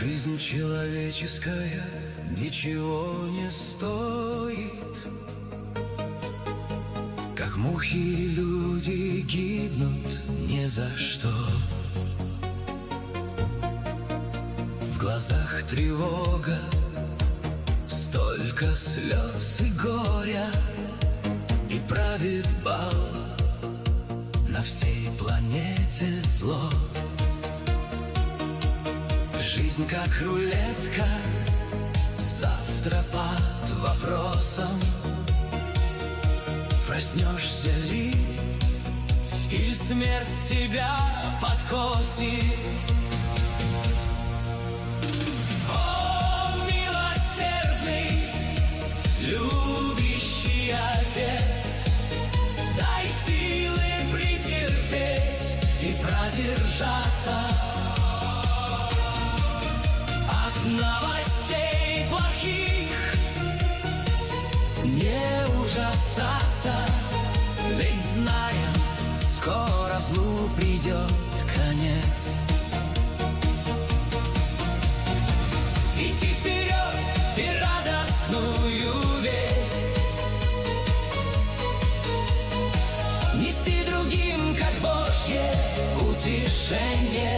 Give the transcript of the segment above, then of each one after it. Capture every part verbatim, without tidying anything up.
Жизнь человеческая ничего не стоит, как мухи люди гибнут ни за что. В глазах тревога, столько слез и горя, и правит бал на всей планете зло. Жизнь как рулетка, завтра под вопросом: проснешься ли, или смерть тебя подкосит? О, милосердный, любящий Отец, дай силы претерпеть и продержаться. Новостей плохих не ужасаться, ведь знаем, скоро злу придет конец. Идти вперед и радостную весть нести другим, как Божье утешение.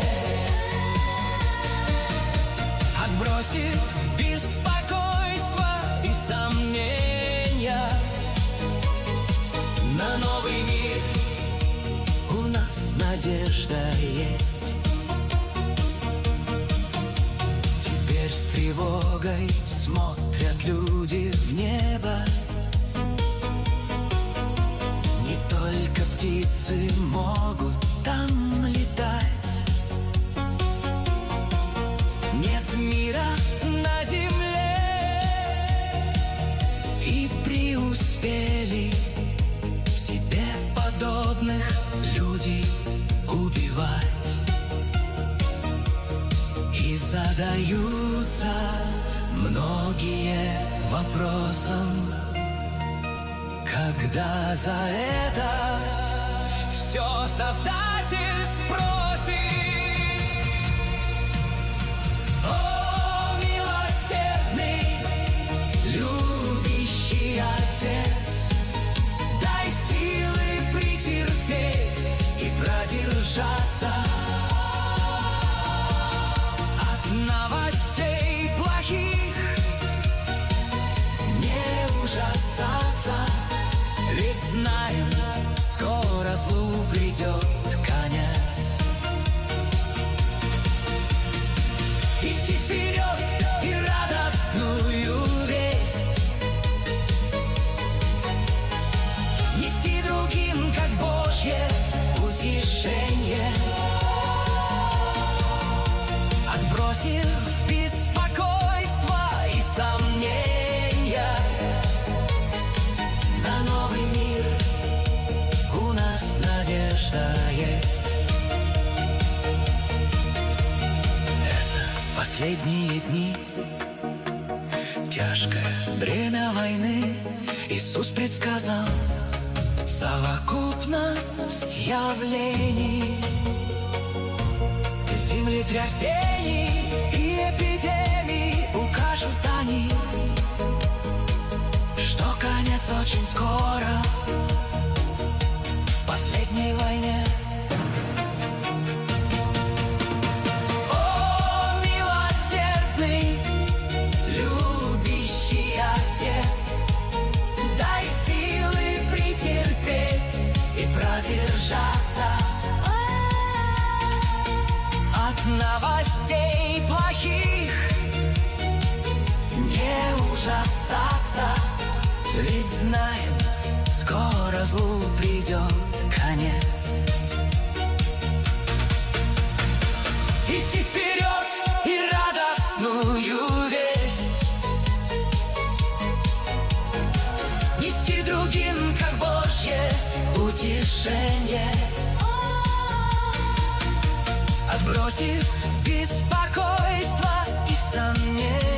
Отбросив беспокойство и сомнения, на новый мир у нас надежда есть. Теперь с тревогой смотрят люди в небо. Не только птицы могут там летать. Нет мира на земле, и преуспели себе подобных людей убивать. И задаются многие вопросом, когда за это все Создатель спросит. Отец, дай силы претерпеть и продержаться. От новостей плохих не ужасаться, ведь знаем, скоро злу придет конец. Идти вперед и радостную весть нести другим, как Божье утешение. Отбросив беспокойство и сомнения, на новый мир у нас надежда есть. Это последние дни, тяжкое бремя войны Иисус предсказал. Совокупность явлений, землетрясений и эпидемий укажут они, что конец очень скоро в последней войне. О, милосердный, любящий Отец, дай силы претерпеть и продержаться. От новостей плохих не ужасаться, ведь знаем, скоро злу придет конец. Идти вперед и радостную весть нести другим, как Божье утешение. Отбросив беспокойство и сомнения,